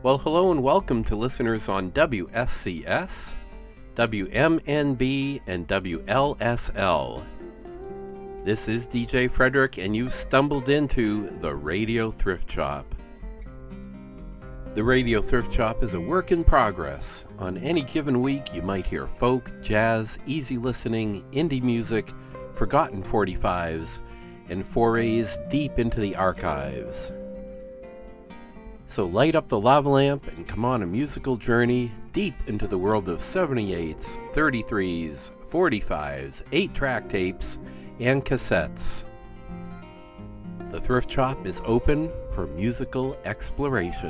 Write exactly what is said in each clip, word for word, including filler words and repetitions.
Well, hello and welcome to listeners on W S C S, W M N B, and W L S L. This is D J Frederick, and you've stumbled into the Radio Thrift Shop. The Radio Thrift Shop is a work in progress. On any given week, you might hear folk, jazz, easy listening, indie music, forgotten forty-fives, and forays deep into the archives. So light up the lava lamp and come on a musical journey deep into the world of seventy-eights, thirty-threes, forty-fives, eight-track tapes, and cassettes. The Thrift Shop is open for musical exploration.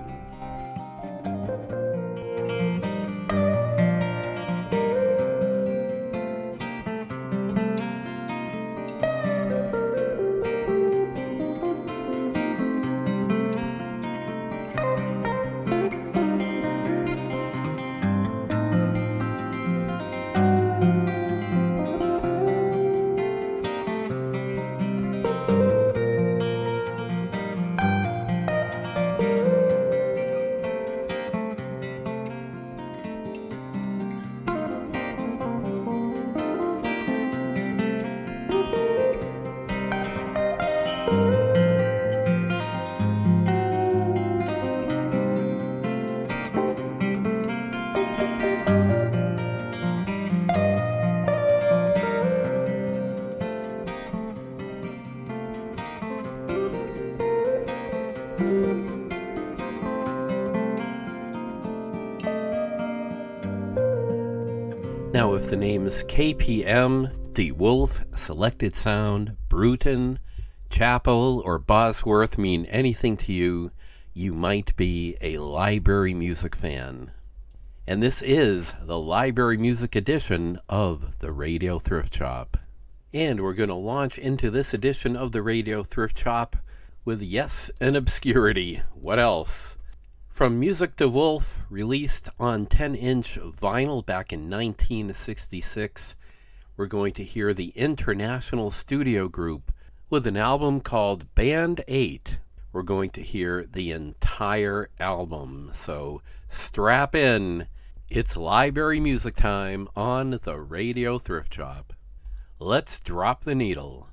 Now, if the names K P M, DeWolf, Selected Sound, Bruton, Chapel, or Bosworth mean anything to you, you might be a library music fan. And this is the library music edition of the Radio Thrift Shop. And we're going to launch into this edition of the Radio Thrift Shop with Yes and Obscurity. What else? From Music to Wolf, released on ten-inch vinyl back in nineteen sixty-six, we're going to hear the International Studio Group with an album called Band eight. We're going to hear the entire album, so strap in. It's library music time on the Radio Thrift Shop. Let's drop the needle.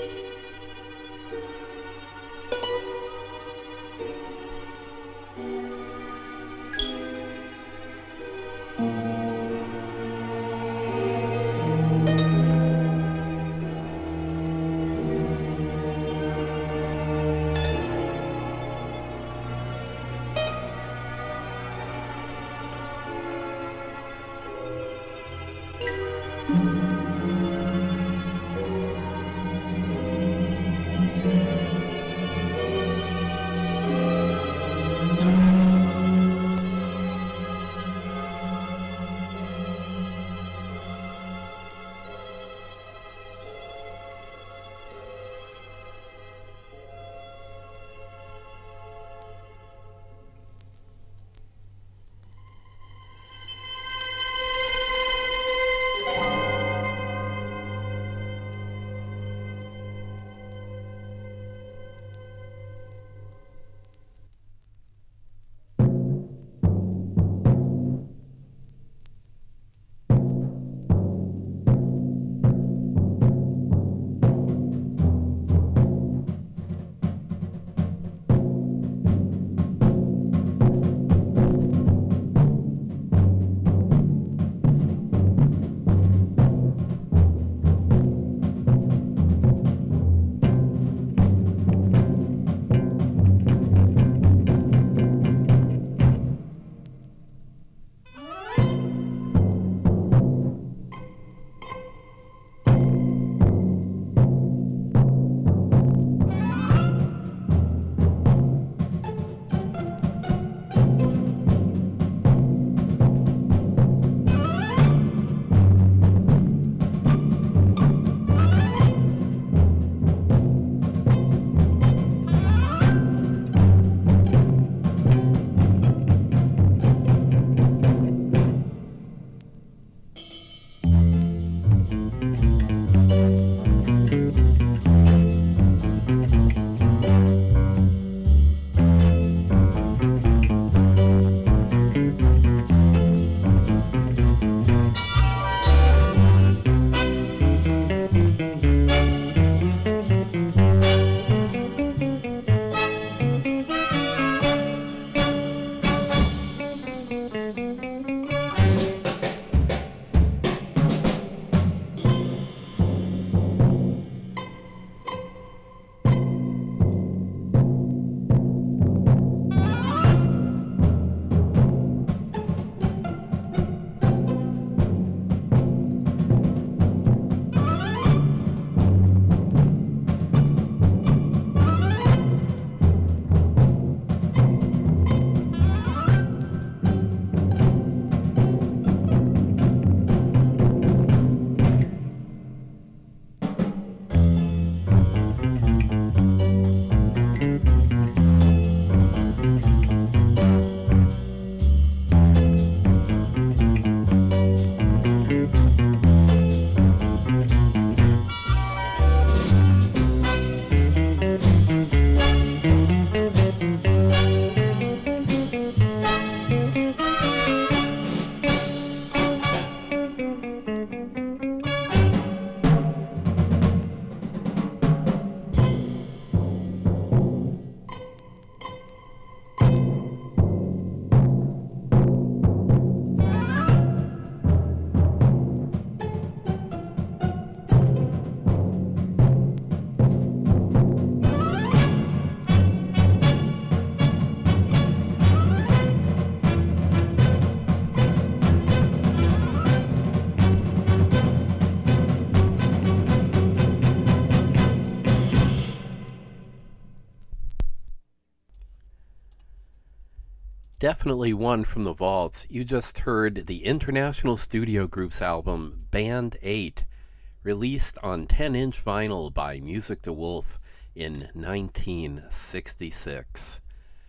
Definitely one from the vaults. You just heard the International Studio Group's album Band eight, released on ten inch vinyl by Music to Wolf in nineteen sixty-six.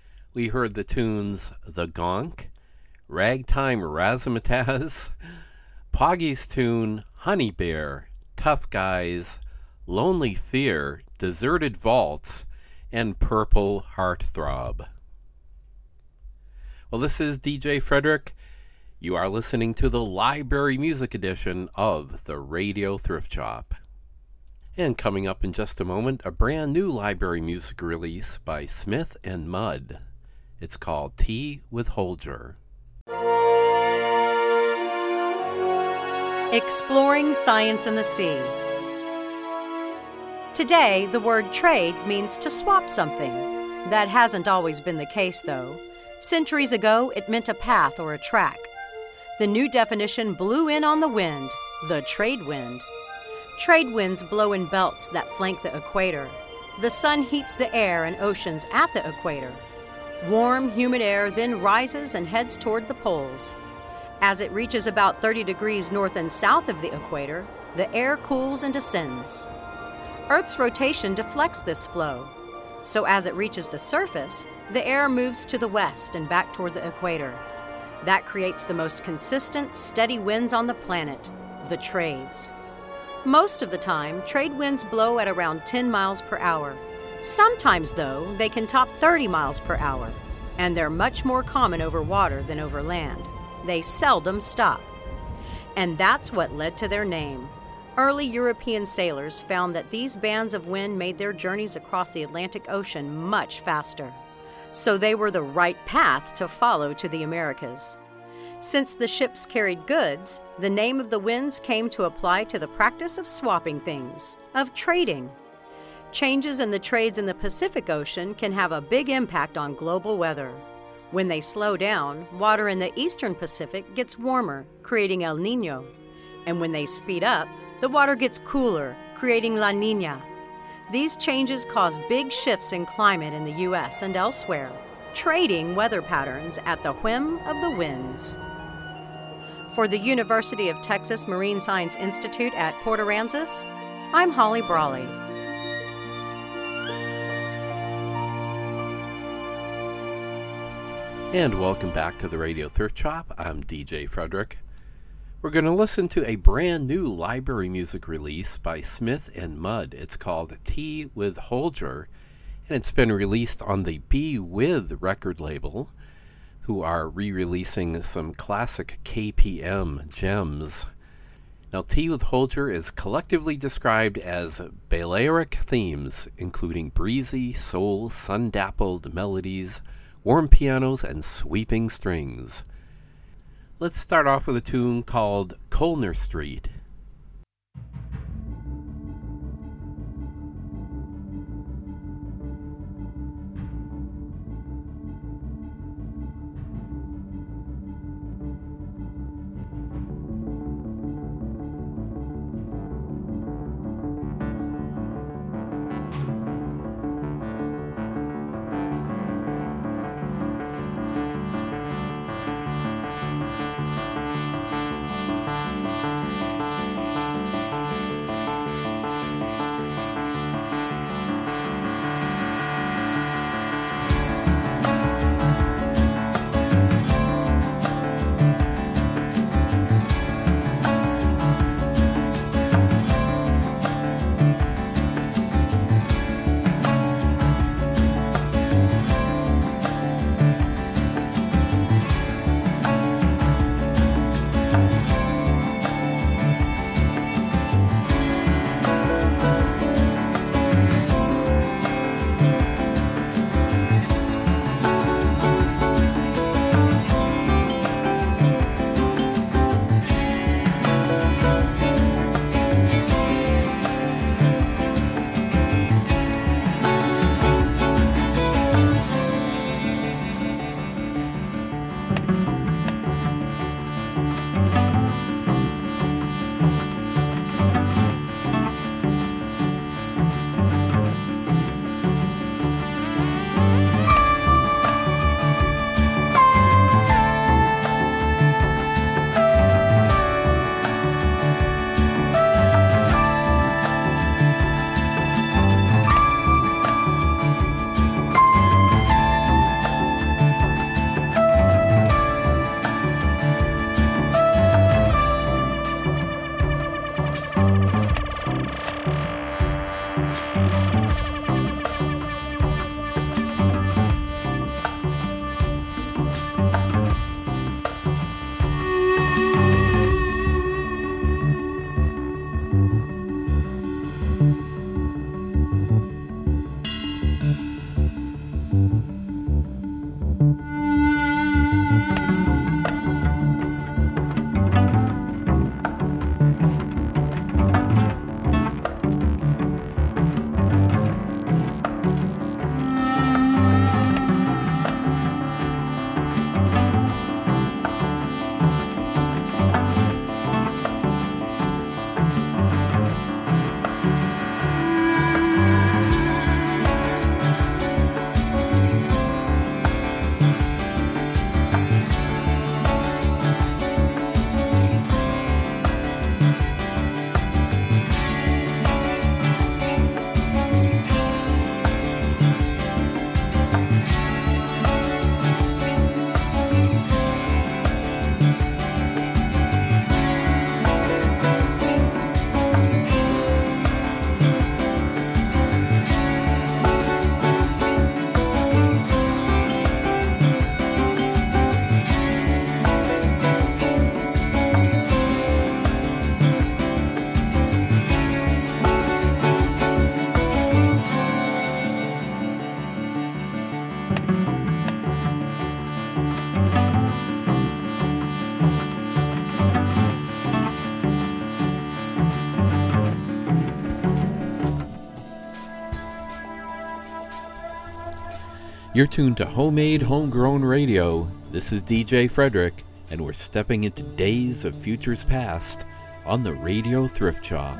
We heard the tunes The Gonk, Ragtime Razzmatazz, Poggy's tune Honey Bear, Tough Guys, Lonely Fear, Deserted Vaults, and Purple Heartthrob. Well, this is D J Frederick. You are listening to the Library Music Edition of the Radio Thrift Shop. And coming up in just a moment, a brand new library music release by Smith and Mudd. It's called Tea with Holger. Exploring Science in the Sea. Today, the word trade means to swap something. That hasn't always been the case, though. Centuries ago, it meant a path or a track. The new definition blew in on the wind, the trade wind. Trade winds blow in belts that flank the equator. The sun heats the air and oceans at the equator. Warm, humid air then rises and heads toward the poles. As it reaches about thirty degrees north and south of the equator, the air cools and descends. Earth's rotation deflects this flow. So as it reaches the surface, the air moves to the west and back toward the equator. That creates the most consistent, steady winds on the planet, the trades. Most of the time, trade winds blow at around ten miles per hour. Sometimes, though, they can top thirty miles per hour, and they're much more common over water than over land. They seldom stop. And that's what led to their name. Early European sailors found that these bands of wind made their journeys across the Atlantic Ocean much faster. So they were the right path to follow to the Americas. Since the ships carried goods, the name of the winds came to apply to the practice of swapping things, of trading. Changes in the trades in the Pacific Ocean can have a big impact on global weather. When they slow down, water in the eastern Pacific gets warmer, creating El Niño. And when they speed up, the water gets cooler, creating La Niña. These changes cause big shifts in climate in the U S and elsewhere, trading weather patterns at the whim of the winds. For the University of Texas Marine Science Institute at Port Aransas, I'm Holly Brawley. And welcome back to the Radio Thrift Shop. I'm D J Frederick. We're going to listen to a brand new library music release by Smith and Mudd. It's called Tea with Holger, and it's been released on the Be With record label, who are re-releasing some classic K P M gems. Now, Tea with Holger is collectively described as Balearic themes, including breezy, soul, sun-dappled melodies, warm pianos, and sweeping strings. Let's start off with a tune called Colner Street. You're tuned to Homemade Homegrown Radio. This is D J Frederick, and we're stepping into days of futures past on the Radio Thrift Shop.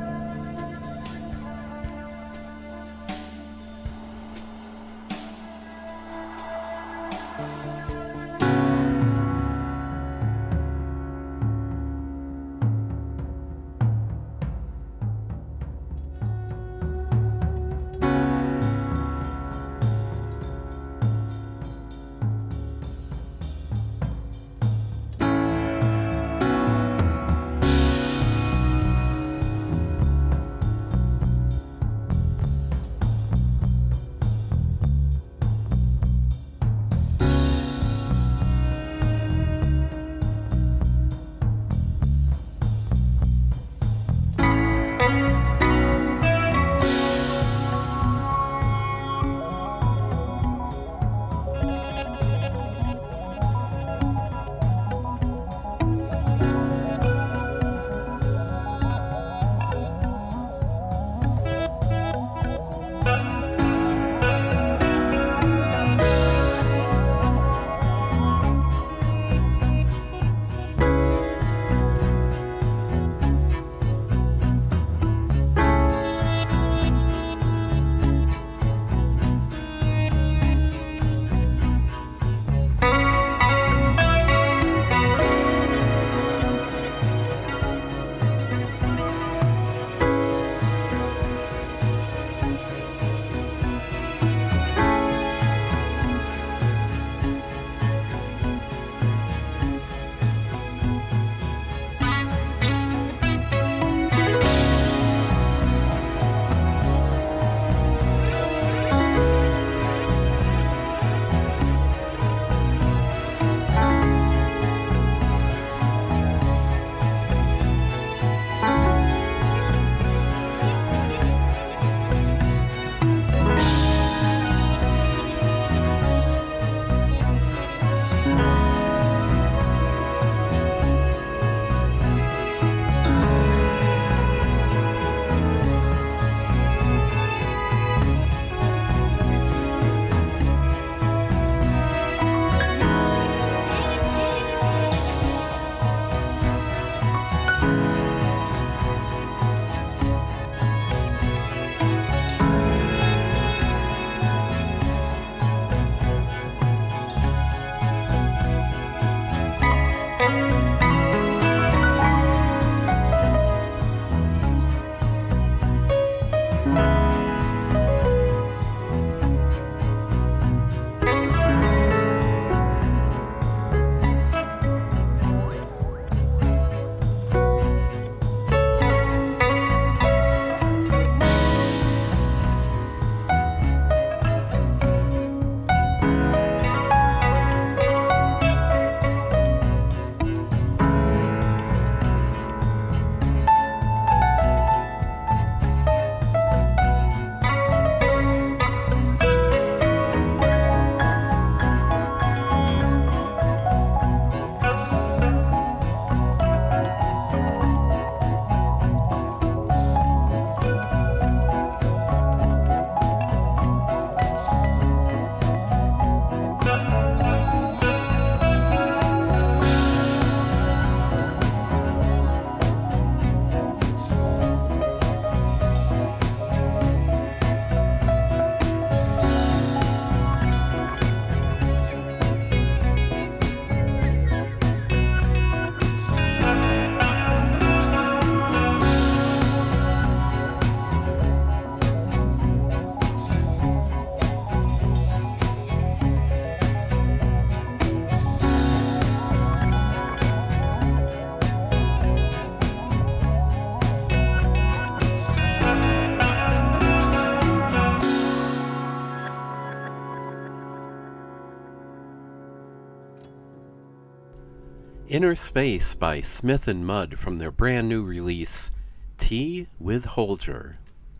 Inner Space by Smith and Mudd from their brand new release, Tea with Holger.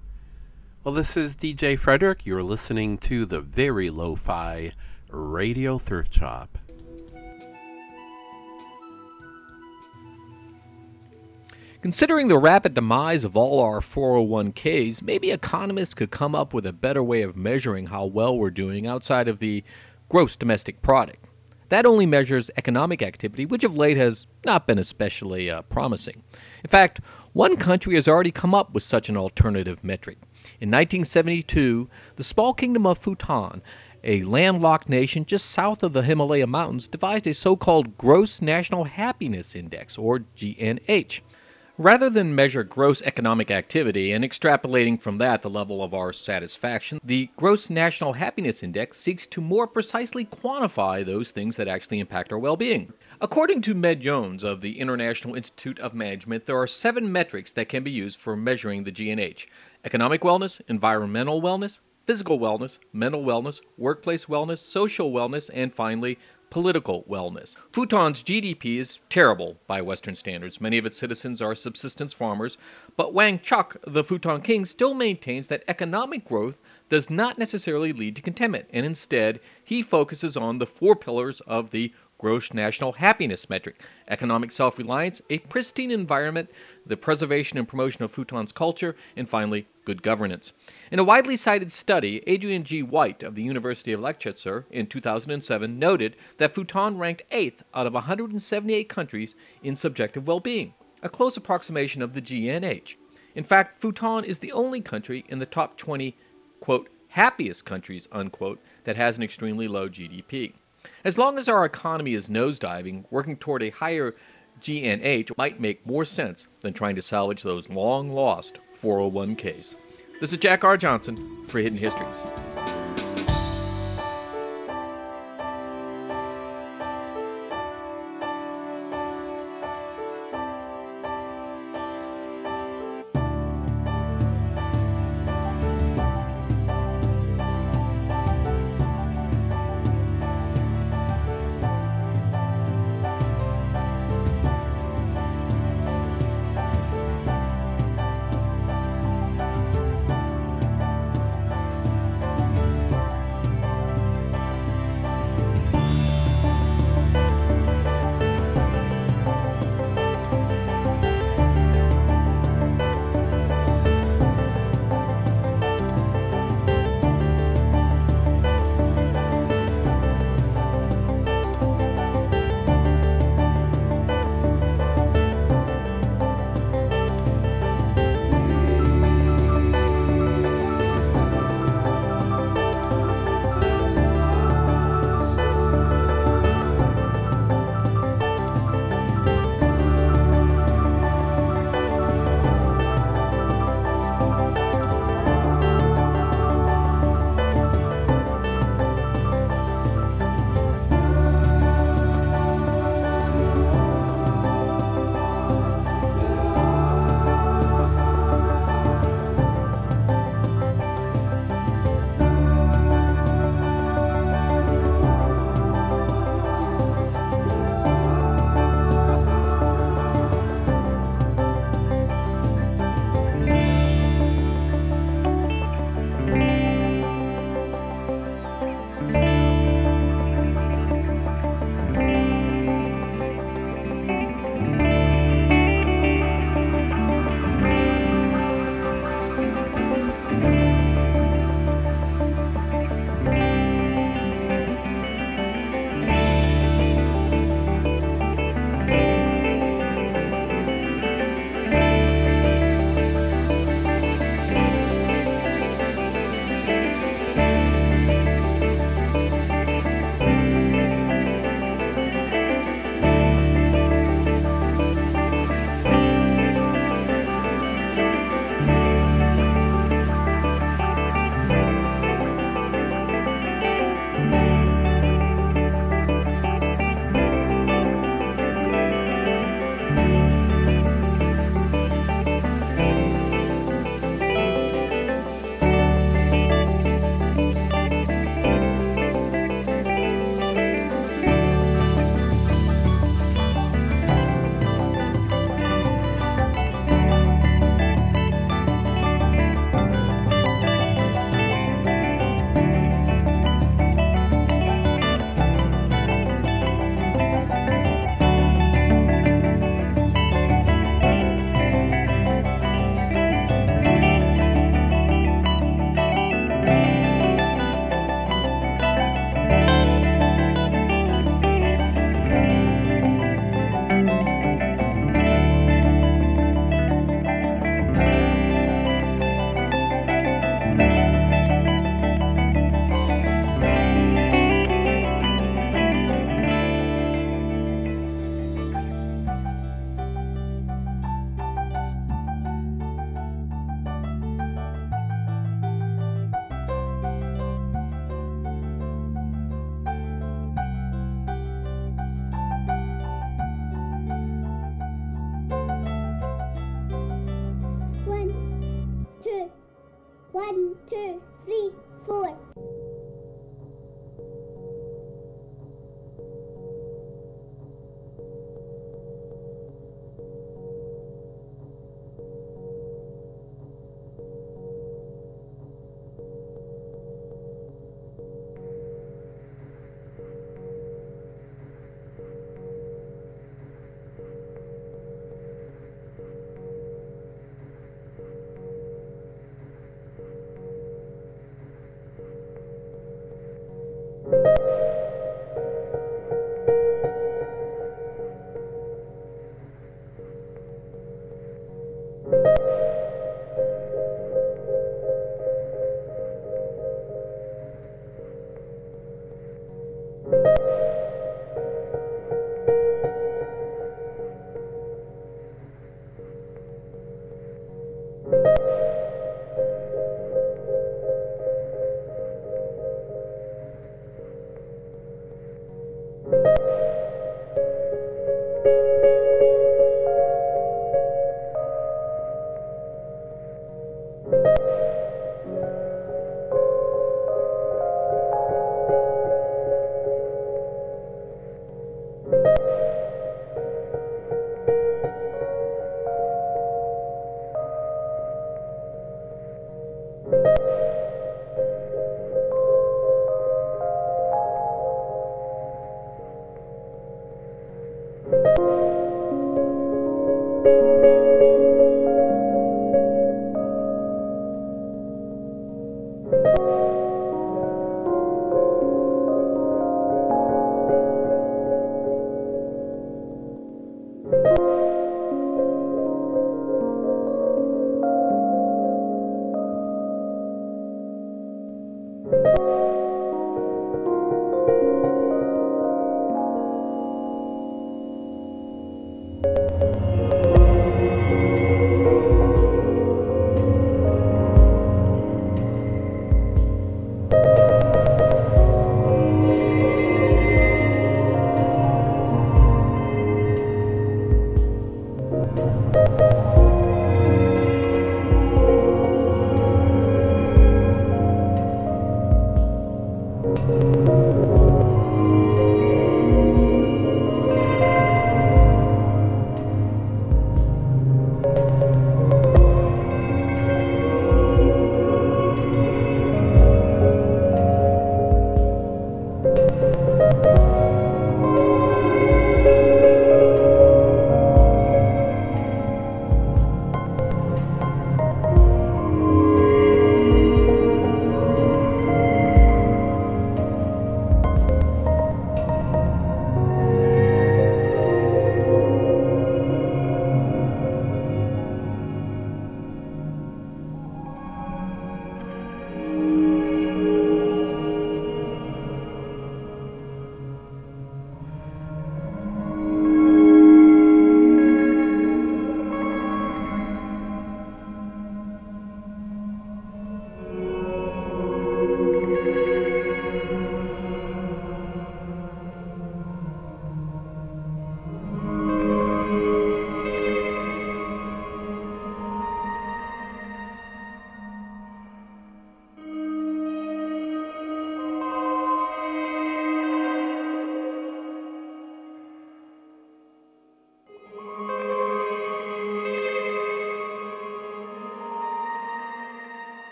Well, this is D J Frederick. You're listening to the very lo-fi Radio Thrift Shop. Considering the rapid demise of all our four oh one k's, maybe economists could come up with a better way of measuring how well we're doing outside of the gross domestic product. That only measures economic activity, which of late has not been especially uh, promising. In fact, one country has already come up with such an alternative metric. In nineteen seventy-two, the small kingdom of Bhutan, a landlocked nation just south of the Himalaya Mountains, devised a so-called Gross National Happiness Index, or G N H. Rather than measure gross economic activity and extrapolating from that the level of our satisfaction, the Gross National Happiness Index seeks to more precisely quantify those things that actually impact our well-being. According to Med Jones of the International Institute of Management, there are seven metrics that can be used for measuring the G N H: economic wellness, environmental wellness, physical wellness, mental wellness, workplace wellness, social wellness, and finally, political wellness. Bhutan's G D P is terrible by Western standards. Many of its citizens are subsistence farmers, but Wangchuck, the Bhutan king, still maintains that economic growth does not necessarily lead to contentment, and instead, he focuses on the four pillars of the Gross National Happiness metric: economic self-reliance, a pristine environment, the preservation and promotion of Bhutan's culture, and finally, good governance. In a widely cited study, Adrian G. White of the University of Leicester in two thousand seven noted that Bhutan ranked eighth out of one hundred seventy-eight countries in subjective well-being, a close approximation of the G N H. In fact, Bhutan is the only country in the top twenty, quote, happiest countries, unquote, that has an extremely low G D P. As long as our economy is nosediving, working toward a higher G N H might make more sense than trying to salvage those long-lost four oh one k's. This is Jack R. Johnson for Hidden Histories. two, three, four.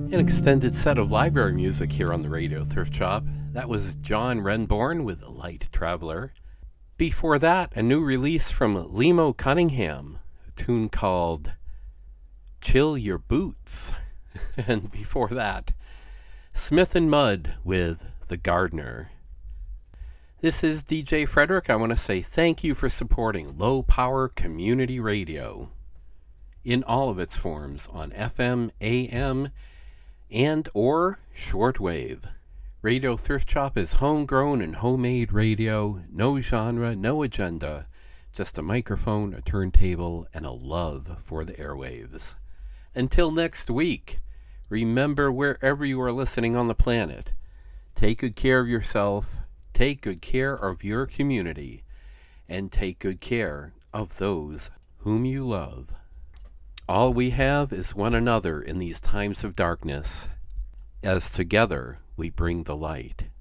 An extended set of library music here on the Radio Thrift Shop. That was John Renbourn with Light Traveler. Before that, a new release from Limo Cunningham, a tune called Chill Your Boots. And before that, Smith and Mudd with The Gardener. This is D J Frederick. I want to say thank you for supporting Low Power Community Radio in all of its forms on F M, A M, and or shortwave. Radio Thrift Shop is homegrown and homemade radio, no genre, no agenda, just a microphone, a turntable, and a love for the airwaves. Until next week, remember wherever you are listening on the planet, take good care of yourself, take good care of your community, and take good care of those whom you love. All we have is one another in these times of darkness, as together we bring the light.